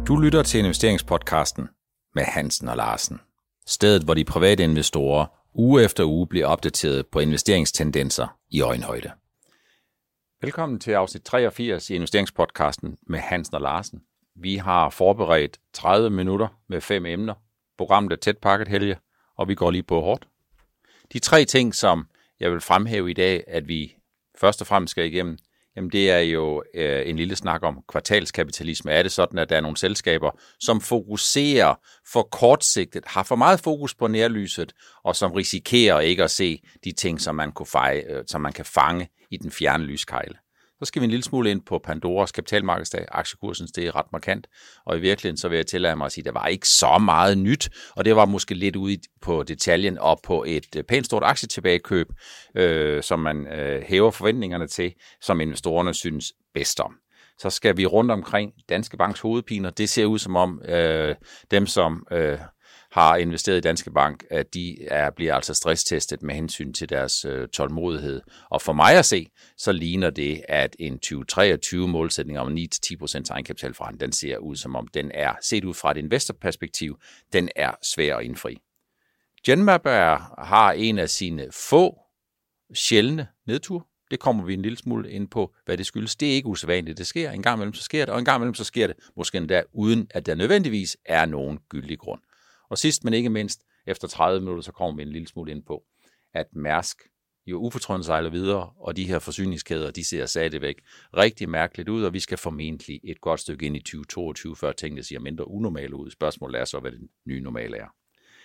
Du lytter til investeringspodcasten med Hansen og Larsen. Stedet, hvor de private investorer uge efter uge bliver opdateret på investeringstendenser i øjenhøjde. Velkommen til afsnit 83 i investeringspodcasten med Hansen og Larsen. Vi har forberedt 30 minutter med 5 emner. Programmet er tæt pakket, Helge, og vi går lige på hårdt. De 3 ting, som jeg vil fremhæve i dag, at vi først og fremmest skal igennem, jamen det er jo en lille snak om kvartalskapitalisme. Er det sådan, at der er nogle selskaber, som fokuserer for kortsigtet, har for meget fokus på nærlyset, og som risikerer ikke at se de ting, som man kan fange i den fjerne lyskejle? Så skal vi en lille smule ind på Pandoras kapitalmarkedsdag. Aktiekursen steg ret markant, og i virkeligheden så vil jeg tillade mig at sige, at der var ikke så meget nyt, og det var måske lidt ude på detaljen og på et pænt stort aktietilbagekøb, som man hæver forventningerne til, som investorerne synes bedst om. Så skal vi rundt omkring Danske Banks hovedpiner. Det ser ud som om dem, som har investeret i Danske Bank, at de bliver altså stresstestet med hensyn til deres tålmodighed. Og for mig at se, så ligner det, at en 2023-målsætning om 9-10% egenkapitalforretning, den ser ud som om, den er set ud fra et investorperspektiv, den er svær at indfri. Genmab har en af sine få sjældne nedtur. Det kommer vi en lille smule ind på, hvad det skyldes. Det er ikke usædvanligt, det sker. En gang imellem så sker det, og en gang imellem så sker det måske endda, uden at der nødvendigvis er nogen gyldig grund. Og sidst, men ikke mindst, efter 30 minutter, så kommer vi en lille smule ind på, at Mærsk jo ufortrødent sejler videre, og de her forsyningskæder, de ser stadigvæk rigtig mærkeligt ud, og vi skal formentlig et godt stykke ind i 2022, før tingene ser mindre unormale ud. Spørgsmålet er så, hvad det nye normale er.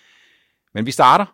Men vi starter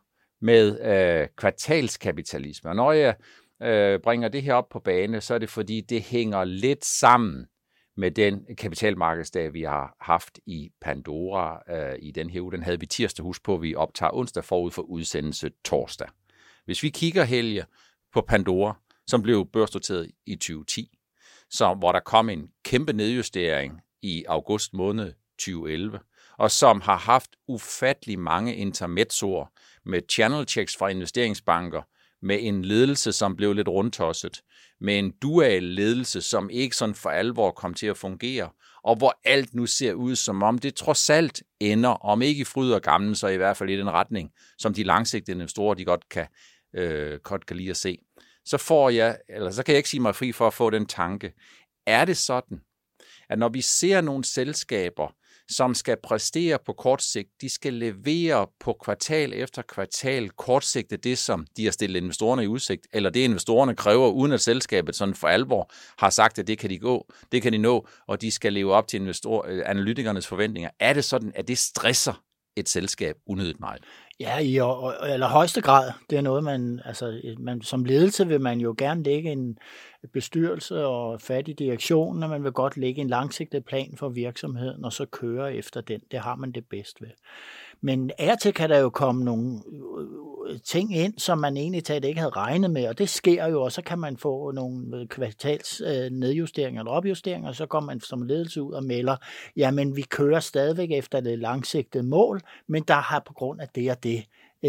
med kvartalskapitalisme, og når jeg bringer det her op på bane, så er det fordi, det hænger lidt sammen med den kapitalmarkedsdag, vi har haft i Pandora i den her uge. Den havde vi tirsdag, husk på, vi optager onsdag forud for udsendelse torsdag. Hvis vi kigger, Helge, på Pandora, som blev børsnoteret i 2010, hvor der kom en kæmpe nedjustering i august måned 2011, og som har haft ufattelig mange intermezzoer med channel checks fra investeringsbanker, med en ledelse, som blev lidt rundtosset, med en dual ledelse, som ikke sådan for alvor kom til at fungere, og hvor alt nu ser ud, som om det trods alt ender, om ikke i fryd og gammen, så i hvert fald i den retning, som de langsigtede investorer, de godt kan lide at se. Så kan jeg ikke sige mig fri for at få den tanke. Er det sådan, at når vi ser nogle selskaber, som skal præstere på kort sigt, de skal levere på kvartal efter kvartal kortsigtet det, som de har stillet investorerne i udsigt, eller det investorerne kræver, uden at selskabet sådan for alvor har sagt, at det kan de nå, og de skal leve op til analytikernes forventninger. Er det sådan, at det stresser et selskab unødigt meget? Ja, i allerhøjeste grad. Det er noget, man som ledelse vil man jo gerne lægge en bestyrelse og fat i direktionen, og man vil godt lægge en langsigtet plan for virksomheden, og så køre efter den. Det har man det bedst ved. Men af og til kan der jo komme nogle ting ind, som man egentlig talt ikke havde regnet med, og det sker jo, og så kan man få nogle kvartals nedjusteringer eller opjusteringer, og så går man som ledelse ud og melder, jamen vi kører stadigvæk efter det langsigtede mål, men der har på grund af det og det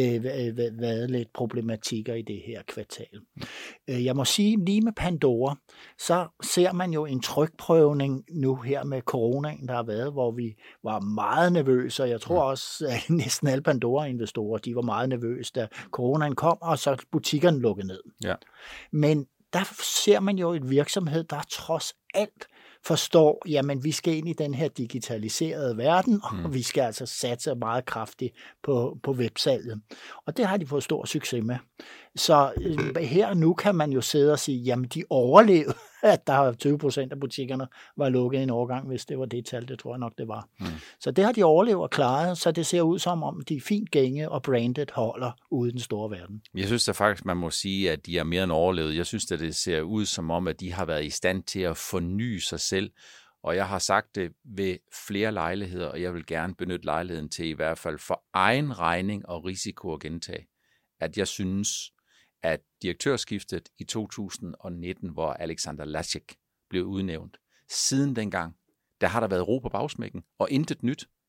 været lidt problematikker i det her kvartal. Jeg må sige, lige med Pandora, så ser man jo en trykprøvning nu her med coronaen, der har været, hvor vi var meget nervøse, og jeg tror også, at næsten alle Pandora-investorer, de var meget nervøse, da coronaen kom, og så butikkerne lukkede ned. Ja. Men der ser man jo et virksomhed, der trods alt forstår, jamen vi skal ind i den her digitaliserede verden, og vi skal altså satse meget kraftigt på websalget. Og det har de fået stor succes med. Så her nu kan man jo sidde og sige, jamen de overlevede, at der 20% af butikkerne var lukket en overgang, hvis det var det tal, det tror jeg nok det var. Så det har de overlevet og klaret, så det ser ud som om de er fint gænge og brandet holder ude i den store verden. Jeg synes da faktisk, man må sige, at de er mere end overlevet. Jeg synes at det ser ud som om, at de har været i stand til at forny sig selv. Og jeg har sagt det ved flere lejligheder, og jeg vil gerne benytte lejligheden til i hvert fald for egen regning og risiko at gentage, at jeg synes, at direktørskiftet i 2019, hvor Alexander Lacik blev udnævnt, siden dengang, der har der været ro på bagsmækken, og intet nyt.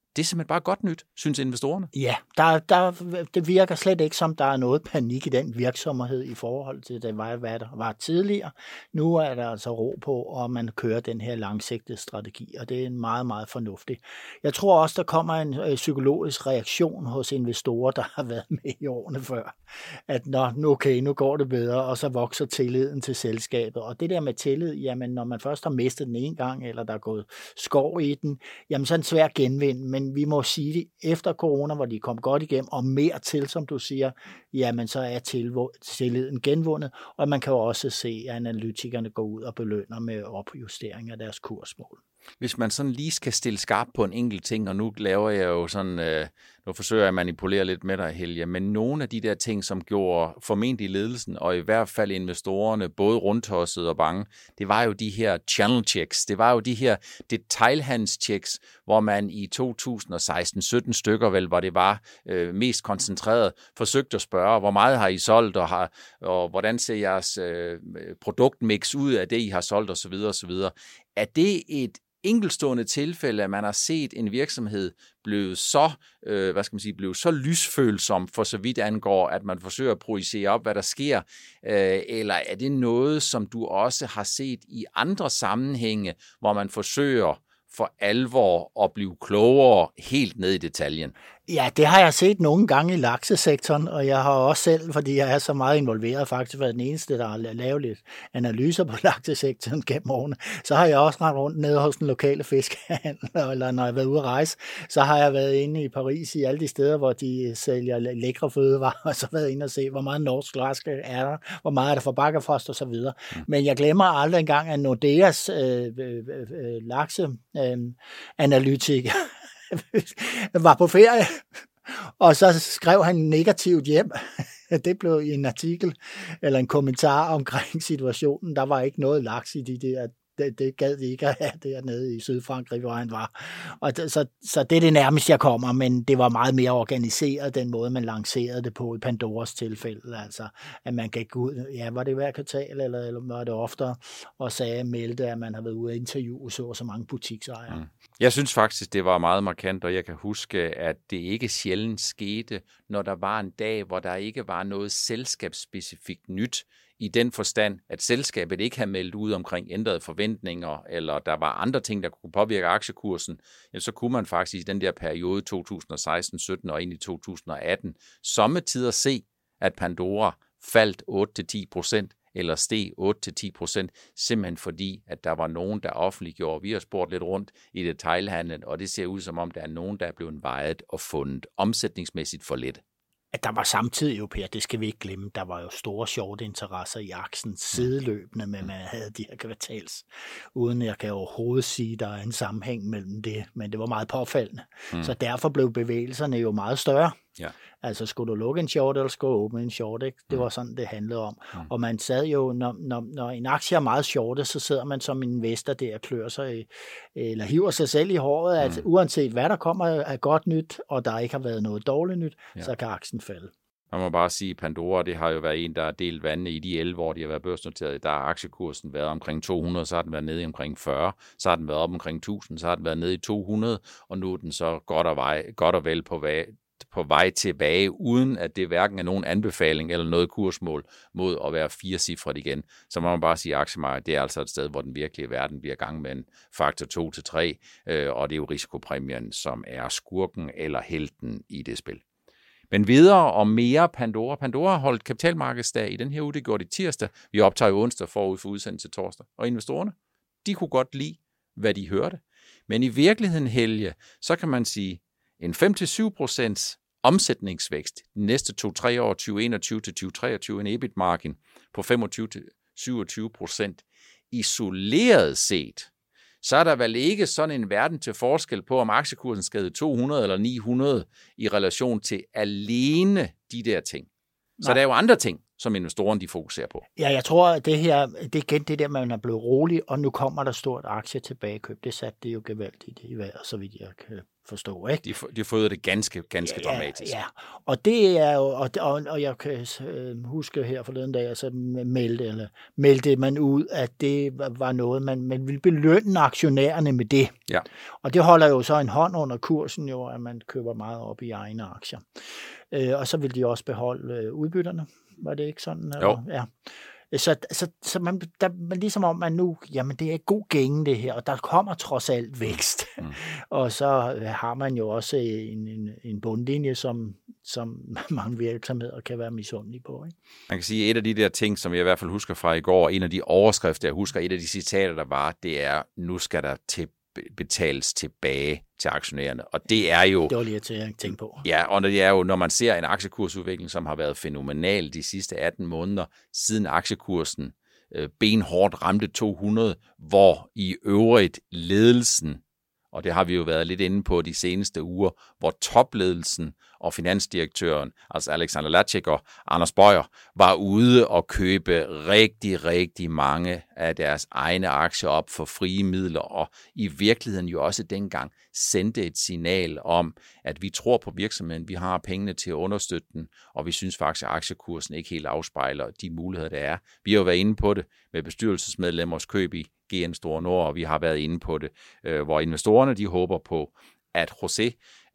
det er simpelthen bare godt nyt, synes investorerne. Ja, det virker slet ikke som, der er noget panik i den virksomhed i forhold til det, hvad der var tidligere. Nu er der altså ro på, og man kører den her langsigtede strategi, og det er en meget, meget fornuftig. Jeg tror også, der kommer en psykologisk reaktion hos investorer, der har været med i årene før, at nu går det bedre, og så vokser tilliden til selskabet. Og det der med tillid, jamen når man først har mistet den en gang, eller der er gået skov i den, jamen så er den svær at genvinde, men vi må sige det, efter corona, hvor de kom godt igennem, og mere til, som du siger, jamen så er tilliden genvundet, og man kan jo også se, at analytikerne går ud og belønner med opjustering af deres kursmål. Hvis man sådan lige skal stille skarp på en enkelt ting, og nu laver jeg jo sådan, nu forsøger jeg at manipulere lidt med dig, Helge, men nogle af de der ting, som gjorde formentlig ledelsen, og i hvert fald investorerne, både rundtosset og bange, det var jo de her channel checks, det var jo de her detailhandelschecks, hvor man i 2016-17 stykker vel, hvor det var mest koncentreret, forsøgte at spørge, hvor meget har I solgt, og hvordan ser jeres produktmix ud af det, I har solgt, osv. osv. Er det et enkeltstående tilfælde, at man har set en virksomhed blevet så lysfølsom for så vidt angår, at man forsøger at projicere op, hvad der sker, eller er det noget, som du også har set i andre sammenhænge, hvor man forsøger for alvor at blive klogere helt ned i detaljen? Ja, det har jeg set nogle gange i laksesektoren, og jeg har også selv, fordi jeg er så meget involveret, faktisk været den eneste, der har lavet lidt analyser på laksesektoren gennem årene. Så har jeg også rendt rundt nede hos den lokale fiskehandler, eller når jeg har været ude at rejse, så har jeg været inde i Paris i alle de steder, hvor de sælger lækre fødevarer, og så været inde og se, hvor meget norsk lakse er der, hvor meget er der fra Bakkafrost og så videre. Men jeg glemmer aldrig engang, at Nordeas lakseanalytiker var på ferie, og så skrev han negativt hjem. Det blev i en artikel eller en kommentar omkring situationen. Der var ikke noget laks i de der. Det gad de ikke at have dernede i Sydfrankrig, hvor han var. Og så det er det nærmest, jeg kommer, men det var meget mere organiseret, den måde, man lancerede det på i Pandoras tilfælde. Altså, at man gik ud, ja, var det hver kvartal, eller var det oftere, og meldte, at man havde været ude at interviewe så mange butiksejere. Jeg synes faktisk, det var meget markant, og jeg kan huske, at det ikke sjældent skete, når der var en dag, hvor der ikke var noget selskabsspecifikt nyt, i den forstand, at selskabet ikke havde meldt ud omkring ændrede forventninger, eller der var andre ting, der kunne påvirke aktiekursen, ja, så kunne man faktisk i den der periode 2016-17 og ind i 2018 sommetider se, at Pandora faldt 8-10%, eller steg 8-10%, simpelthen fordi, at der var nogen, der offentliggjorde. Vi har spurgt lidt rundt i detailhandlen, og det ser ud som om, der er nogen, der er blevet vejet og fundet omsætningsmæssigt for lidt. At der var samtidig jo, Per, det skal vi ikke glemme, der var jo store short-interesser i aktien sideløbende med, man havde de her kvartals, uden jeg kan overhovedet sige, der er en sammenhæng mellem det, men det var meget påfaldende. Så derfor blev bevægelserne jo meget større. Ja. Altså, skulle du lukke en short, eller skulle du åbne en short, ikke? Det var sådan, det handlede om. Og man sad jo, når en aktie er meget shortet, så sidder man som en investor der og klør sig, eller hiver sig selv i håret, at uanset hvad der kommer af godt nyt, og der ikke har været noget dårligt nyt, så kan aktien falde. Man må bare sige, at Pandora, det har jo været en, der har delt vandene i de 11 år, de har været børsnoteret. Der har aktiekursen været omkring 200, så har den været nede omkring 40, så har den været op omkring 1000, så har den været nede i 200, og nu er den så godt og vel på vej tilbage, uden at det hverken er nogen anbefaling eller noget kursmål mod at være 4-cifret igen. Så må man bare sige, at aktiemarkedet, det er altså et sted, hvor den virkelige verden bliver gang med en faktor 2-3, og det er jo risikopræmien, som er skurken eller helten i det spil. Men videre og mere Pandora. Pandora har holdt kapitalmarkedsdag i den her uge, det gjorde det tirsdag. Vi optager jo onsdag forud for udsendelse til torsdag. Og investorerne, de kunne godt lide, hvad de hørte. Men i virkeligheden, Helge, så kan man sige, en 5-7% omsætningsvækst de næste 2-3 år, 2021 til 2023, en EBIT-margin på 25-27%. Isoleret set, så er der vel ikke sådan en verden til forskel på, om aktiekursen skal 200 eller 900 i relation til alene de der ting. Så der er jo andre ting, som investorerne de fokuserer på. Ja, jeg tror, at det her, det er igen det der, man er blevet rolig, og nu kommer der stort aktie tilbagekøb. Det satte det jo gevaldigt i vejret, så vidt jeg kan forstå, ikke? De har fået det ganske dramatisk. Ja, og det er jo, og jeg kan huske her forleden dag, så meldte man ud, at det var noget, man ville belønne aktionærerne med det. Ja. Og det holder jo så en hånd under kursen jo, at man køber meget op i egne aktier. Og så vil de også beholde udbytterne. Var det ikke sådan? Eller? Jo. Ja. Så man ligesom om man nu, jamen det er god gænge det her, og der kommer trods alt vækst. Og så har man jo også en bundlinje, som mange virksomheder kan være misundelige på. Ikke? Man kan sige, at et af de der ting, som jeg i hvert fald husker fra i går, en af de overskrifter, jeg husker, et af de citater, der var, det er, nu skal der betales tilbage til aktionærerne. Og det er jo... Det var lige til at tænke på. Ja, og det er jo, når man ser en aktiekursudvikling, som har været fænomenal de sidste 18 måneder, siden aktiekursen benhårdt ramte 200, hvor i øvrigt ledelsen, og det har vi jo været lidt inde på de seneste uger, hvor topledelsen og finansdirektøren, altså Alexander Lacik og Anders Bøjer, var ude og købe rigtig, rigtig mange af deres egne aktier op for frie midler, og i virkeligheden jo også dengang sendte et signal om, at vi tror på virksomheden, vi har pengene til at understøtte den, og vi synes faktisk, at aktiekursen ikke helt afspejler de muligheder, der er. Vi har jo været inde på det med bestyrelsesmedlemmers køb i GN Store Nord, og vi har været inde på det, hvor investorerne de håber på, at José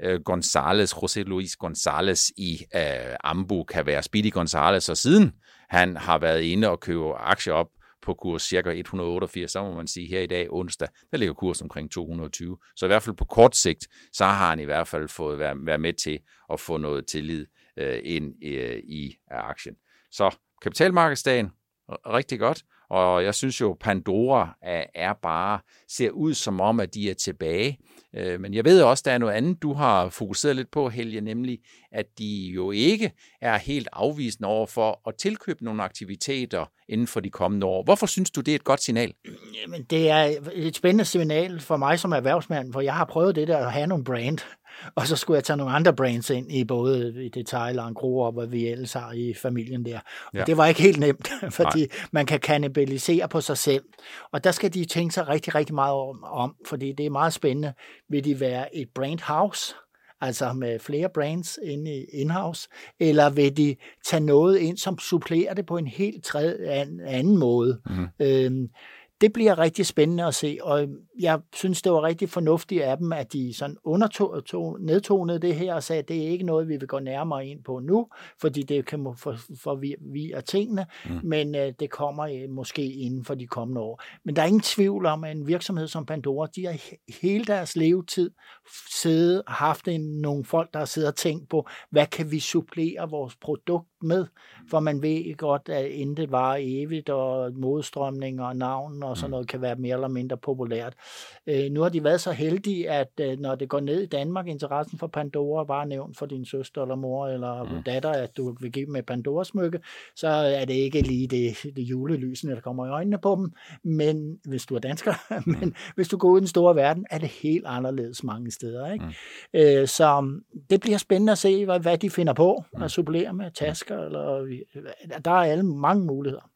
Luis González i Ambu kan være Speedy González, og siden han har været inde og købe aktier op på kurs cirka 188, så må man sige her i dag onsdag, der ligger kurs omkring 220. Så i hvert fald på kort sigt, så har han i hvert fald fået været med til at få noget tillid ind i aktien. Så kapitalmarkedsdagen, rigtig godt. Og jeg synes jo, Pandora ser ud som om, at de er tilbage. Men jeg ved også, der er noget andet, du har fokuseret lidt på, Helge, nemlig, at de jo ikke er helt afvisende over for at tilkøbe nogle aktiviteter inden for de kommende år. Hvorfor synes du, det er et godt signal? Jamen, det er et spændende signal for mig som erhvervsmand, for jeg har prøvet det der at have nogle brand, og så skulle jeg tage nogle andre brands ind i både i detail og Engro og hvad vi ellers har i familien der. Og det var ikke helt nemt, fordi man kan kannibalisere på sig selv. Og der skal de tænke sig rigtig, rigtig meget om, fordi det er meget spændende. Vil de være et brand house, altså med flere brands inde i in-house, eller vil de tage noget ind, som supplerer det på en helt anden måde? Det bliver rigtig spændende at se, og jeg synes, det var rigtig fornuftigt af dem, at de sådan nedtonede det her og sagde, at det er ikke noget, vi vil gå nærmere ind på nu, fordi det kan forvirre tingene, men det kommer måske inden for de kommende år. Men der er ingen tvivl om, at en virksomhed som Pandora, de har hele deres levetid haft nogle folk, der har siddet og tænkt på, hvad kan vi supplere vores produkt med, for man ved godt, at intet varer evigt, og modstrømninger og navn og sådan noget kan være mere eller mindre populært. Nu har de været så heldige, at når det går ned i Danmark, interessen for Pandora bare nævnt for din søster eller mor eller datter, at du vil give dem et Pandora-smykke, så er det ikke lige det julelysene, der kommer i øjnene på dem, men hvis du er dansker, men hvis du går ud i den store verden, er det helt anderledes mange steder. Ikke? Så det bliver spændende at se, hvad de finder på at supplere med tasker, eller der er mange muligheder.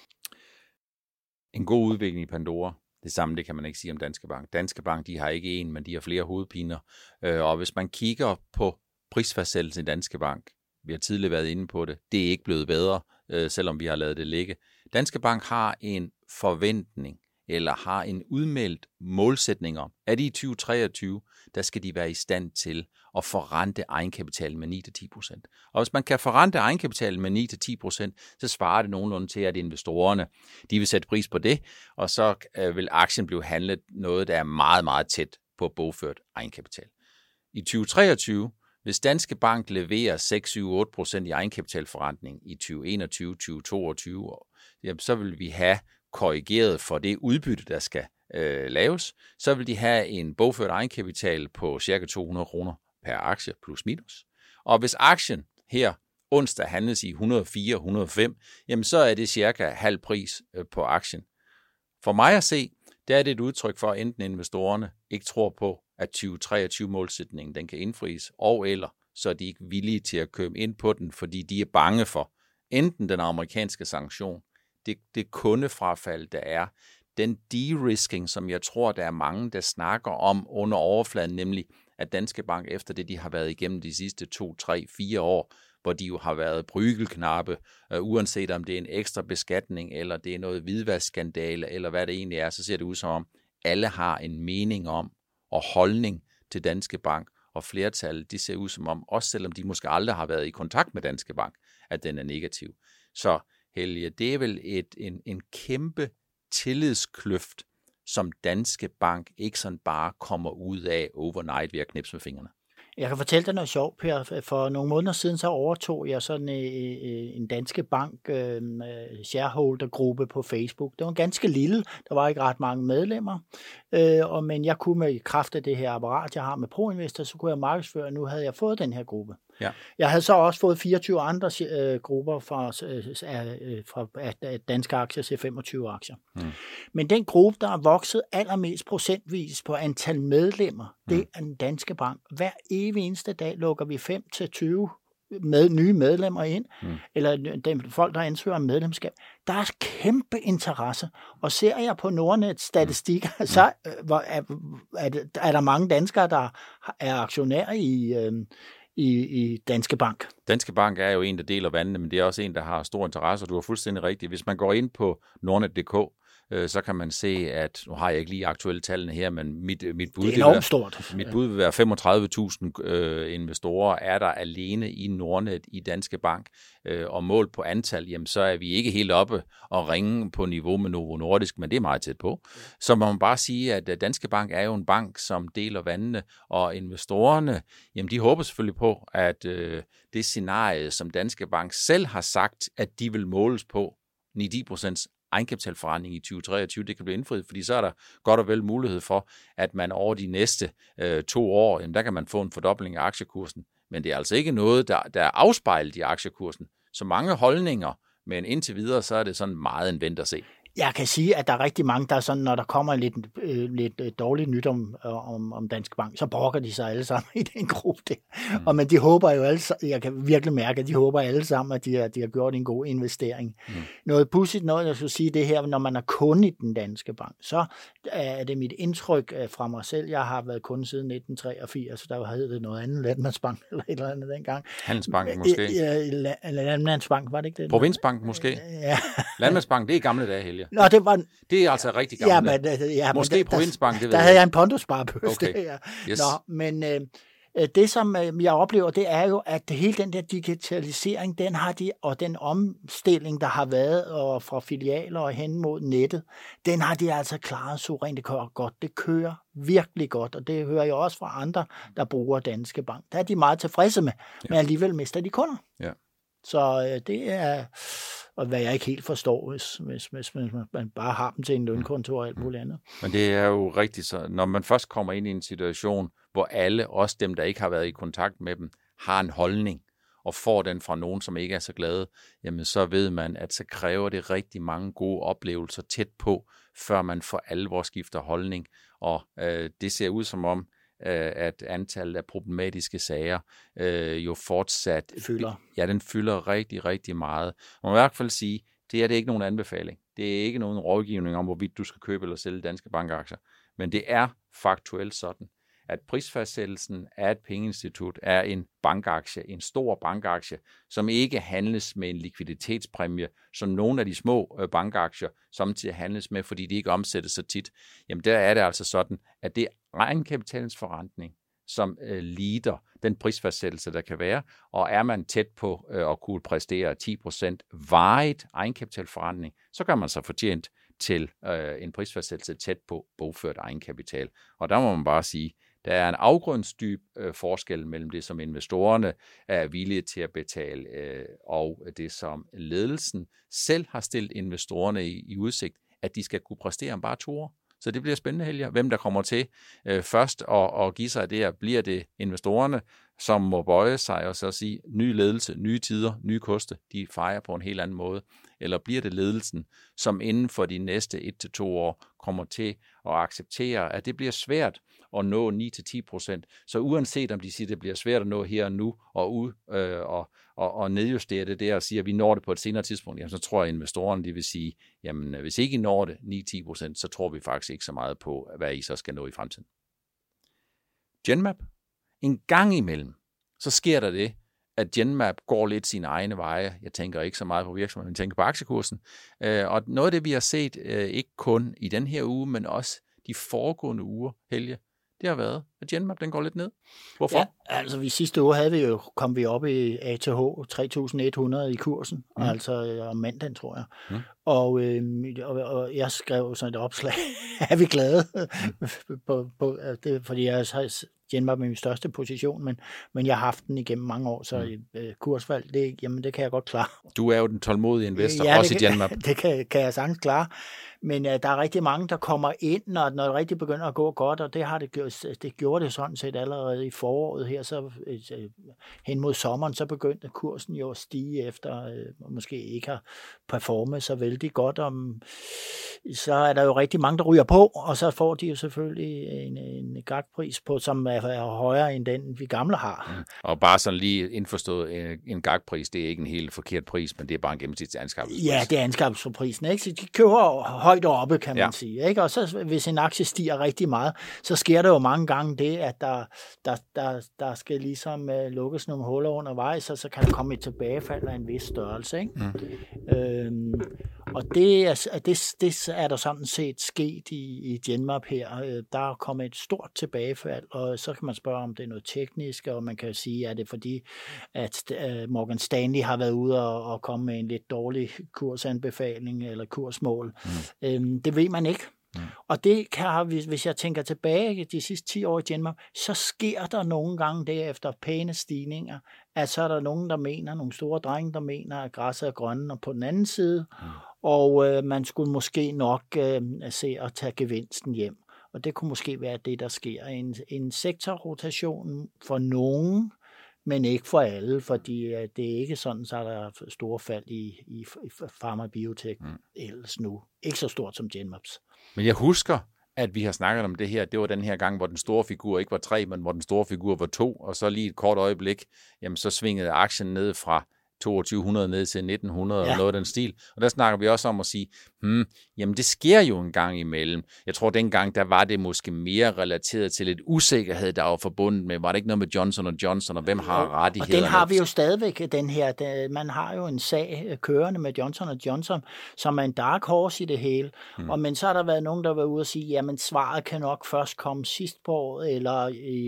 En god udvikling i Pandora. Det samme, det kan man ikke sige om Danske Bank. Danske Bank, de har ikke en, men de har flere hovedpiner. Og hvis man kigger på prisfastsættelsen i Danske Bank, vi har tidligere været inde på det, det er ikke blevet bedre, selvom vi har lavet det ligge. Danske Bank har en forventning, eller har en udmeldt målsætning om, at i 2023, der skal de være i stand til at forrente egenkapitalen med 9-10%. Og hvis man kan forrente egenkapitalen med 9-10%, så svarer det nogenlunde til, at investorerne de vil sætte pris på det, og så vil aktien blive handlet noget, der er meget, meget tæt på bogført egenkapital. I 2023, hvis Danske Bank leverer 6-7-8% i egenkapitalforrentning i 2021-2022, så vil vi have korrigeret for det udbytte, der skal laves, så vil de have en bogført egenkapital på ca. 200 kroner per aktie plus minus. Og hvis aktien her onsdag handles i 104-105, jamen så er det cirka halv pris på aktien. For mig at se, der er det et udtryk for, at enten investorerne ikke tror på, at 2023-målsætningen den kan indfries, og eller så er de ikke villige til at købe ind på den, fordi de er bange for enten den amerikanske sanktion, det kundefrafald, der er, den de-risking, som jeg tror, der er mange, der snakker om under overfladen, nemlig at Danske Bank, efter det, de har været igennem de sidste 2, 3, 4 år, hvor de jo har været brygelknappe, uanset om det er en ekstra beskatning, eller det er noget hvidvaskskandale, eller hvad det egentlig er, så ser det ud som om, alle har en mening om og holdning til Danske Bank, og flertallet, de ser ud som om, også selvom de måske aldrig har været i kontakt med Danske Bank, at den er negativ. Så Helge, det er vel en kæmpe tillidskløft, som Danske Bank ikke sådan bare kommer ud af overnight ved at knipse med fingrene. Jeg kan fortælle dig noget sjovt, Per. For nogle måneder siden så overtog jeg sådan en Danske Bank shareholdergruppe på Facebook. Det var ganske lille, der var ikke ret mange medlemmer, men jeg kunne med kraft af det her apparat, jeg har med ProInvestor, så kunne jeg markedsføre, nu havde jeg fået den her gruppe. Ja. Jeg havde så også fået 24 andre grupper fra danske aktier til 25 aktier. Men den gruppe, der er vokset allermest procentvis på antal medlemmer, det er den Danske Bank. Hver evig eneste dag lukker vi 5-20 nye medlemmer ind, eller folk, der ansøger om medlemskab. Der er kæmpe interesse, og ser jeg på Nordnets statistikker, så er der mange danskere, der er aktionærer i Danske Bank. Danske Bank er jo en, der deler vandene, men det er også en, der har stor interesse, og du har fuldstændig rigtigt. Hvis man går ind på nordnet.dk, så kan man se, at nu har jeg ikke lige aktuelle tallene her, men mit bud, det er enormt stort. Mit bud vil være 35.000 investorer er der alene i Nordnet i Danske Bank, og mål på antal, jamen så er vi ikke helt oppe og ringe på niveau med Novo Nordisk, men det er meget tæt på. Så må man bare sige, at Danske Bank er jo en bank, som deler vandene, og investorerne, jamen de håber selvfølgelig på, at det scenarie, som Danske Bank selv har sagt, at de vil måles på, 9% egenkapitalforretning i 2023, det kan blive indfriet, fordi så er der godt og vel mulighed for, at man over de næste 2 år, jamen der kan man få en fordobling af aktiekursen. Men det er altså ikke noget, der er afspejlet i aktiekursen. Så mange holdninger, men indtil videre, så er det sådan meget en vent at se. Jeg kan sige, at der er rigtig mange, der sådan, når der kommer lidt dårligt nyt om Danske Bank, så brokker de sig alle sammen i den gruppe der. Men de håber jo alle sammen, jeg kan virkelig mærke, at de håber alle sammen, at de har gjort en god investering. Noget pudsigt, noget jeg skulle sige det her, når man er kunde i den Danske Bank, så er det mit indtryk fra mig selv. Jeg har været kunde siden 1983, så der havde det noget andet, Landmandsbank eller et eller andet dengang. Handelsbank måske? Landmandsbank, var det ikke det? Provinsbank måske? Ja. Landmandsbank, det er gamle dage, Helge. Nå, det er altså rigtig gammelt. Måske Provinsbank, det ved jeg. Der havde jeg en pondusparebøs. Okay. Yes. Nå, men det, som jeg oplever, det er jo, at hele den der digitalisering, den har de, og den omstilling, der har været og fra filialer og hen mod nettet, den har de altså klaret suverænt. Det kører godt. Det kører virkelig godt, og det hører jeg også fra andre, der bruger Danske Bank. Der er de meget tilfredse med, men alligevel mister de kunder. Ja. Så det er, og hvad jeg ikke helt forstår, hvis man bare har dem til en lønkonto og alt muligt andet. Men det er jo rigtigt, så når man først kommer ind i en situation, hvor alle, også dem, der ikke har været i kontakt med dem, har en holdning, og får den fra nogen, som ikke er så glade, jamen så ved man, at så kræver det rigtig mange gode oplevelser tæt på, før man for alvor skifter holdning. Og det ser ud som om, at antallet af problematiske sager jo fortsat fylder. Ja, den fylder rigtig, rigtig meget. Man må i hvert fald sige, det er ikke nogen anbefaling. Det er ikke nogen rådgivning om, hvorvidt du skal købe eller sælge danske bankaktier. Men det er faktuelt sådan, at prisfastsættelsen af et pengeinstitut er en bankaktie, en stor bankaktie, som ikke handles med en likviditetspræmie, som nogle af de små bankaktier samtidig handles med, fordi de ikke omsættes så tit. Jamen der er det altså sådan, at det er egenkapitalens forrentning, som lider den prisfastsættelse, der kan være, og er man tæt på at kunne præstere 10% varigt egenkapitalforrentning, så kan man så fortjent til en prisfastsættelse tæt på bogført egenkapital. Og der må man bare sige, der er en afgrundsdyb forskel mellem det, som investorerne er villige til at betale, og det, som ledelsen selv har stillet investorerne i udsigt, at de skal kunne præstere om bare 2 år. Så det bliver spændende, Helge, hvem der kommer til først og give sig det her. Bliver det investorerne, som må bøje sig og så sige, ny ledelse, nye tider, nye koste, de fejrer på en helt anden måde? Eller bliver det ledelsen, som inden for de næste 1-2 år kommer til at acceptere, at det bliver svært at nå 9-10%. Så uanset om de siger, at det bliver svært at nå her og nu, og nedjustere det der og sige, at vi når det på et senere tidspunkt, jamen, så tror jeg, at investorerne de vil sige, jamen hvis ikke I når det 9-10%, så tror vi faktisk ikke så meget på, hvad I så skal nå i fremtiden. Genmab. En gang imellem, så sker der det, at Genmab går lidt sine egne veje. Jeg tænker ikke så meget på virksomheden, men tænker på aktiekursen. Og noget af det, vi har set, ikke kun i den her uge, men også de foregående uger, Helge, det har været, at Genmab den går lidt ned. Hvorfor? Ja, altså sidste uge kom vi op i ATH 3.100 i kursen, altså om mandagen, tror jeg. Og jeg skrev sådan et opslag, er vi glade? på det, fordi jeg har Genmab med min største position, men jeg har haft den igennem mange år, så kursfald, det kan jeg godt klare. Du er jo den tålmodige investor, også i Genmab. Det kan jeg sagtens klare. Men der er rigtig mange, der kommer ind, når det rigtig begynder at gå godt, og det gjorde det sådan set allerede i foråret her, så hen mod sommeren, så begyndte kursen jo at stige efter, måske ikke har performet så vældig godt. Så er der jo rigtig mange, der ryger på, og så får de jo selvfølgelig en gagpris på, som er højere end den, vi gamle har. Og bare sådan lige indforstået, en gagpris, det er ikke en helt forkert pris, men det er bare en gennemsnitlig anskaffelsespris. Ja, det er anskaffelsesprisen, ikke? Så de køber højt oppe, kan man sige, ikke? Og så hvis en aktie stiger rigtig meget, så sker der jo mange gange det, at der skal ligesom lukkes nogle huller undervejs, og så kan der komme et tilbagefald af en vis størrelse, ikke? Og det er der sådan set sket i Genmab her. Der er kommet et stort tilbagefald, og så kan man spørge, om det er noget teknisk, og man kan sige, at det er fordi, at Morgan Stanley har været ude og komme med en lidt dårlig kursanbefaling eller kursmål. Det ved man ikke. Og det kan, hvis jeg tænker tilbage de sidste 10 år i Genmab, så sker der nogle gange derefter pæne stigninger, at så er der nogen, der mener, nogle store drenge, der mener, at græsset er grønne, og på den anden side, og man skulle måske nok se at tage gevinsten hjem. Og det kunne måske være det, der sker. En sektorrotation for nogen, men ikke for alle, fordi det er ikke sådan, så er der store fald i pharma og biotek ellers nu. Ikke så stort som Genmabs. Men jeg husker, at vi har snakket om det her. Det var den her gang, hvor den store figur ikke var 3, men hvor den store figur var 2, og så lige et kort øjeblik, jamen så svingede aktien ned fra 2200 ned til 1900 og noget af den stil. Og der snakker vi også om at sige, jamen det sker jo en gang imellem. Jeg tror dengang, der var det måske mere relateret til lidt usikkerhed, der var forbundet med, var det ikke noget med Johnson & Johnson, og hvem har rettighederne? Og den har vi jo stadigvæk, den her. Man har jo en sag kørende med Johnson & Johnson, som er en dark horse i det hele. Men så har der været nogen, der var ude og sige, jamen svaret kan nok først komme sidst på året, eller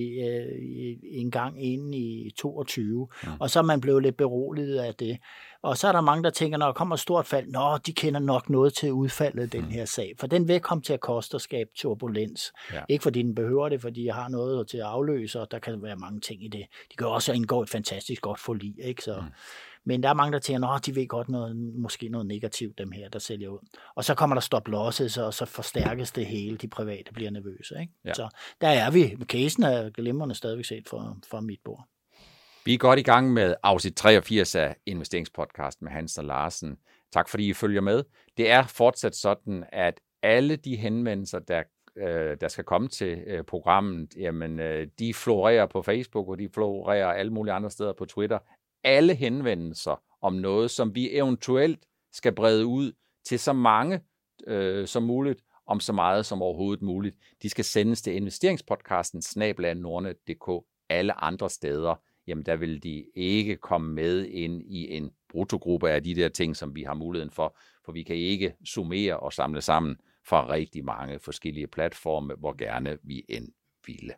en gang inden i 22. Og så er man blevet lidt beroliget af det. Og så er der mange, der tænker, når der kommer et stort fald, de kender nok noget til udfaldet af den her sag. For den vil komme til at koste og skabe turbulens. Ja. Ikke fordi den behøver det, fordi jeg har noget til at afløse, og der kan være mange ting i det. De kan også indgå et fantastisk godt forlig, ikke? Så... Men der er mange, der tænker, de ved godt måske noget negativt, dem her, der sælger ud. Og så kommer der stop losses, og så forstærkes det hele, de private bliver nervøse, ikke? Ja. Så der er vi. Casen er glimrende stadigvæk set fra mit bord. Vi er godt i gang med afsnit 83 af investeringspodcasten med Hans og Larsen. Tak fordi I følger med. Det er fortsat sådan, at alle de henvendelser, der skal komme til programmet, jamen, de florerer på Facebook, og de florerer alle mulige andre steder på Twitter. Alle henvendelser om noget, som vi eventuelt skal brede ud til så mange som muligt, om så meget som overhovedet muligt. De skal sendes til investeringspodcasten @nordnet.dk. Alle andre steder, jamen der vil de ikke komme med ind i en bruttogruppe af de der ting, som vi har muligheden for vi kan ikke summere og samle sammen fra rigtig mange forskellige platforme, hvor gerne vi end ville.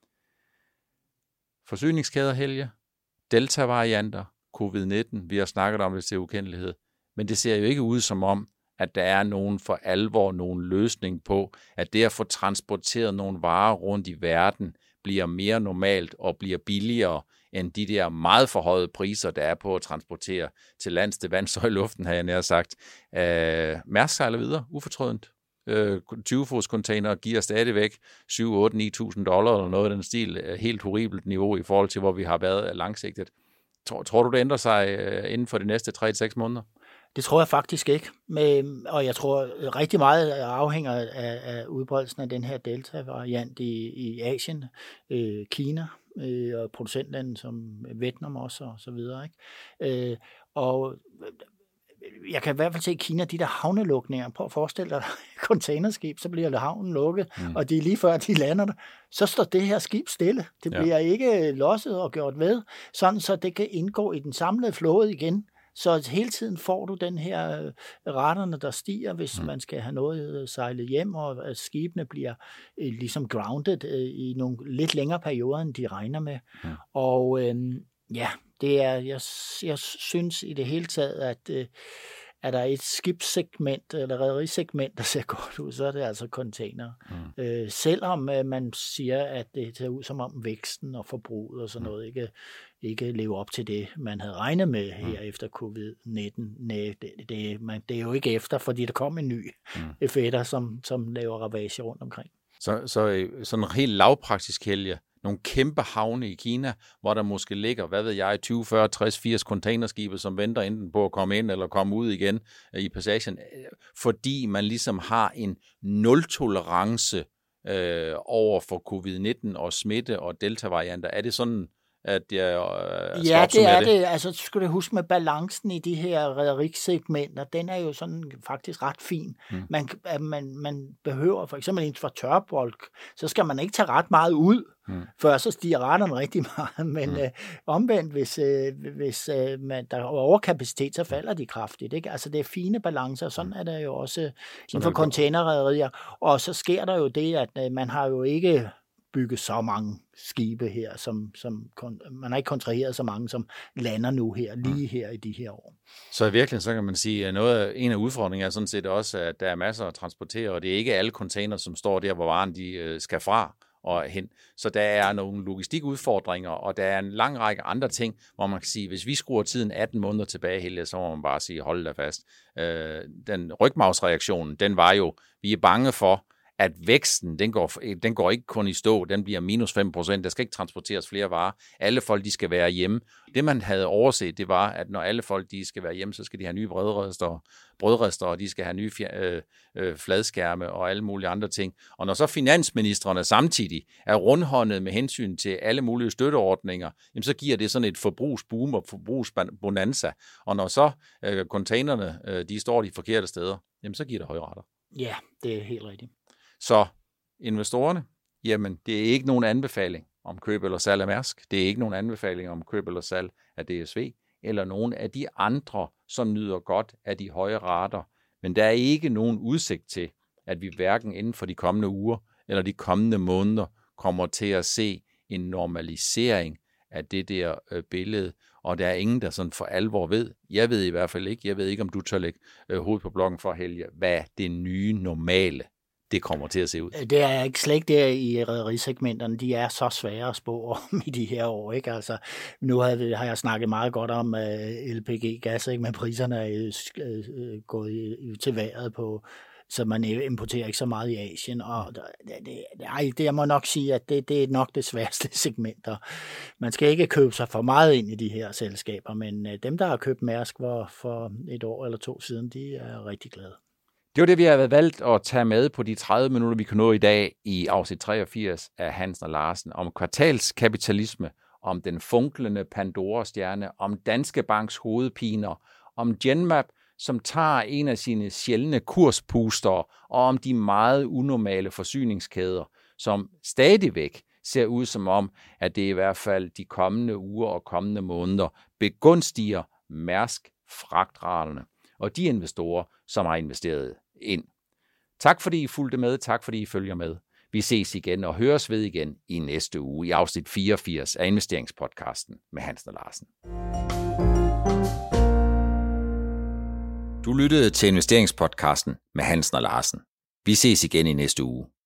Forsyningskæder, Helge, delta-varianter, covid-19, vi har snakket om det til ukendelighed, men det ser jo ikke ud som om, at der er nogen for alvor, nogen løsning på, at det at få transporteret nogle varer rundt i verden bliver mere normalt og bliver billigere end de der meget forhøjede priser, der er på at transportere til lands, til vands og i luften, har jeg nær sagt. Mærsk sejler videre, ufortrødent. 20-fods container giver stadigvæk 7, 8, 9.000 dollar eller noget af den stil. Helt horribelt niveau i forhold til, hvor vi har været langsigtet. Tror du, det ændrer sig inden for de næste 3-6 måneder? Det tror jeg faktisk ikke. Og jeg tror rigtig meget afhænger af udbredelsen af den her Delta-variant i Asien, Kina og producentlande som Vietnam også og så videre. Ikke? Og jeg kan i hvert fald se i Kina, de der havnelukninger. Prøv at forestille dig containerskib, så bliver havnen lukket, og de lige før de lander der, så står det her skib stille. Det bliver ikke losset og gjort ved, sådan så det kan indgå i den samlede flåde igen. Så hele tiden får du den her raterne, der stiger, hvis man skal have noget sejlet hjem, og skibene bliver ligesom grounded i nogle lidt længere perioder, end de regner med. Og det er, jeg synes i det hele taget, at er der et skibssegment eller rederisegment, der ser godt ud, så er det altså container. Selvom man siger, at det ser ud som om væksten og forbruget og sådan noget ikke lever op til det, man havde regnet med her efter covid-19. Nej, det er jo ikke efter, fordi der kom en ny effekter, som laver ravage rundt omkring. Så sådan helt lavpraktisk, Helge, nogle kæmpe havne i Kina, hvor der måske ligger, 20, 40, 60, 80 containerskibe, som venter enten på at komme ind eller komme ud igen i passagen, fordi man ligesom har en nul-tolerance over for covid-19 og smitte og delta-varianter. Er det sådan, at jeg skal opsummere det? Ja, det er det. Altså, skulle du huske med balancen i de her rederikssegmenter, den er jo sådan faktisk ret fin. Man behøver, for eksempel inden for tørbolk, så skal man ikke tage ret meget ud, før så stiger raterne rigtig meget. Men omvendt, hvis der er overkapacitet, så falder de kraftigt. Ikke? Altså, det er fine balancer, sådan er der jo også inden for containerrederier. Og så sker der jo det, at man har jo ikke bygge så mange skibe her, som man har ikke kontraheret så mange, som lander nu her, lige her i de her år. Så i virkeligheden, så kan man sige, at en af udfordringerne er sådan set også, at der er masser at transportere, og det er ikke alle container, som står der, hvor varen de skal fra og hen. Så der er nogle logistikudfordringer, og der er en lang række andre ting, hvor man kan sige, hvis vi skruer tiden 18 måneder tilbage, Helge, så må man bare sige, hold da fast. Den rygmarvsreaktionen, den var jo, vi er bange for, at væksten, den går ikke kun i stå, den bliver -5%, der skal ikke transporteres flere varer. Alle folk, de skal være hjemme. Det, man havde overset, det var, at når alle folk, de skal være hjemme, så skal de have nye brødrester, og de skal have nye fladskærme og alle mulige andre ting. Og når så finansministrene samtidig er rundhåndet med hensyn til alle mulige støtteordninger, jamen så giver det sådan et forbrugsboom og forbrugsbonanza. Og når så containerne, de står de forkerte steder, jamen så giver det høje rater. Ja, det er helt rigtigt. Så investorerne, jamen det er ikke nogen anbefaling om køb eller salg af Mærsk. Det er ikke nogen anbefaling om køb eller salg af DSV, eller nogen af de andre, som nyder godt af de høje rater. Men der er ikke nogen udsigt til, at vi hverken inden for de kommende uger eller de kommende måneder kommer til at se en normalisering af det der billede. Og der er ingen, der sådan for alvor ved. Jeg ved i hvert fald ikke. Jeg ved ikke, om du tør lægge hovedet på blokken for, Helge, hvad det nye normale det kommer til at se ud. Det er ikke slet ikke der i rederisegmenterne. De er så svære at spå om i de her år. Ikke? Altså, nu har jeg snakket meget godt om LPG-gas, ikke? Men priserne er gået til vejret på, så man importerer ikke så meget i Asien. Og det jeg må nok sige, at det er nok det sværeste segment. Man skal ikke købe sig for meget ind i de her selskaber, men dem, der har købt Mærsk for et år eller to siden, de er rigtig glade. Det var det, vi har valgt at tage med på de 30 minutter, vi kan nå i dag i afsnit 83 af Hansen og Larsen, om kvartalskapitalisme, om den funklende Pandora-stjerne, om Danske Banks hovedpiner, om Genmab, som tager en af sine sjældne kurspuster, og om de meget unormale forsyningskæder, som stadigvæk ser ud som om, at det i hvert fald de kommende uger og kommende måneder begunstiger Mærsk fragtraterne og de investorer, som har investeret ind. Tak fordi I fulgte med, tak fordi I følger med. Vi ses igen og høres ved igen i næste uge i afsnit 84 af Investeringspodcasten med Hansen og Larsen. Du lyttede til Investeringspodcasten med Hansen og Larsen. Vi ses igen i næste uge.